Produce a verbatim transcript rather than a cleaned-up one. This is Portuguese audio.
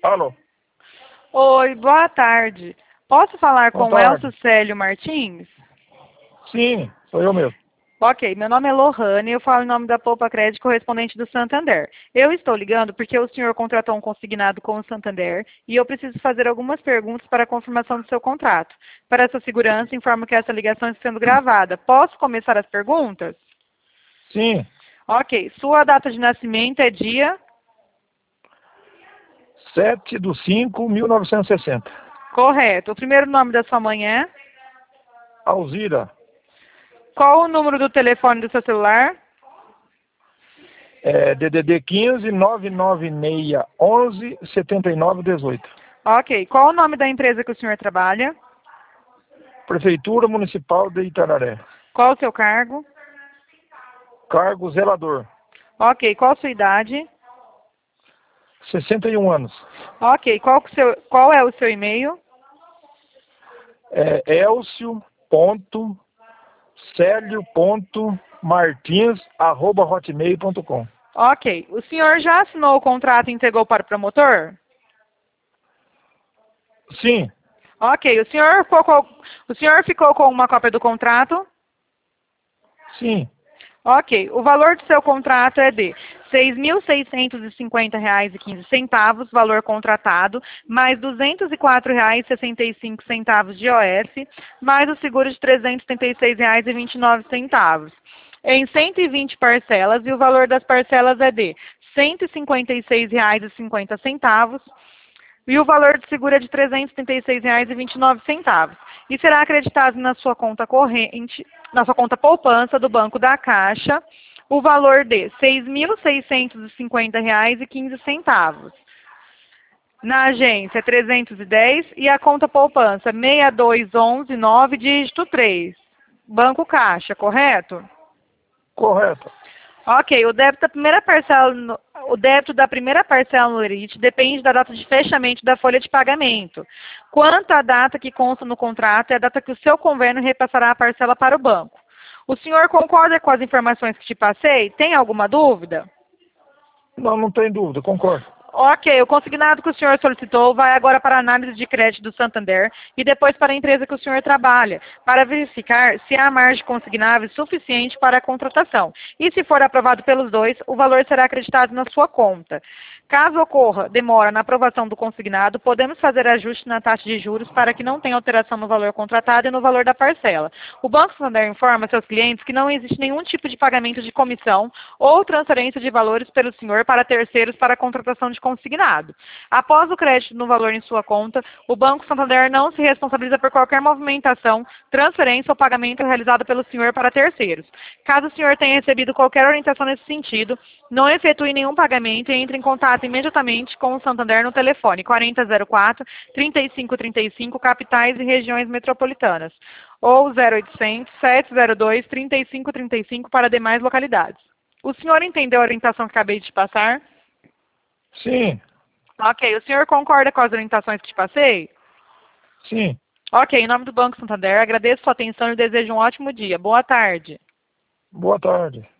Alô? Oi, boa tarde. Posso falar Boa com o tarde. Elcio Célio Martins? Sim, sou eu mesmo. Ok, meu nome é Lohane e eu falo em nome da Poupa Crédito correspondente do Santander. Eu estou ligando porque o senhor contratou um consignado com o Santander e eu preciso fazer algumas perguntas para a confirmação do seu contrato. Para essa segurança, informo que essa ligação está sendo gravada. Posso começar as perguntas? Sim, Ok, sua data de nascimento é dia? sete de cinco de mil novecentos e sessenta. Correto. O primeiro nome da sua mãe é? Alzira, Qual o número do telefone do seu celular? é, D D D quinze, nove nove seis, onze, setenta e nove, dezoito. Ok, qual o nome da empresa que o senhor trabalha? Prefeitura Municipal de Itararé. Qual o seu cargo? Cargo zelador, Ok, qual a sua idade? sessenta e um anos. Ok, qual, que o seu, qual é o seu e-mail? É elcio.célio.martins, arroba hotmail ponto com. Ok, o senhor já assinou o contrato e entregou para o promotor? Sim, Ok, o senhor ficou com, o senhor ficou com uma cópia do contrato? sim, Ok, o valor do seu contrato é de seis mil seiscentos e cinquenta reais e quinze centavos, valor contratado, mais duzentos e quatro reais e sessenta e cinco centavos de O S, mais o seguro de trezentos e setenta e seis reais e vinte e nove centavos. Em cento e vinte parcelas, e o valor das parcelas é de cento e cinquenta e seis reais e cinquenta centavos, e o valor do seguro é de trezentos e setenta e seis reais e vinte e nove centavos. E será acreditado na sua conta corrente, na sua conta poupança do Banco da Caixa, o valor de seis mil seiscentos e cinquenta reais e quinze centavos. Na agência trezentos e dez e a conta poupança seis dois um um nove, dígito três. Banco Caixa, correto? correto. Ok, o débito da primeira parcela, no- o débito da primeira parcela no lerite depende da data de fechamento da folha de pagamento. Quanto à data que consta no contrato, é a data que o seu convênio repassará a parcela para o banco. O senhor concorda com as informações que te passei? Tem alguma dúvida? Não, não tem dúvida, concordo. Ok, o consignado que o senhor solicitou vai agora para a análise de crédito do Santander e depois para a empresa que o senhor trabalha, para verificar se há margem consignável suficiente para a contratação. E se for aprovado pelos dois, o valor será acreditado na sua conta. Caso ocorra demora na aprovação do consignado, podemos fazer ajuste na taxa de juros para que não tenha alteração no valor contratado e no valor da parcela. O Banco Santander informa seus clientes que não existe nenhum tipo de pagamento de comissão ou transferência de valores pelo senhor para terceiros para a contratação de consignado. Após o crédito no valor em sua conta, o Banco Santander não se responsabiliza por qualquer movimentação, transferência ou pagamento realizado pelo senhor para terceiros. Caso o senhor tenha recebido qualquer orientação nesse sentido, não efetue nenhum pagamento e entre em contato imediatamente com o Santander no telefone quarenta zero quatro, trinta e cinco trinta e cinco, capitais e regiões metropolitanas, ou zero oitocentos, sete zero dois, trinta e cinco trinta e cinco para demais localidades. O senhor entendeu a orientação que acabei de te passar? Sim, Ok, o senhor concorda com as orientações que te passei? sim. Ok, em nome do Banco Santander, agradeço sua atenção e desejo um ótimo dia. Boa tarde. Boa tarde.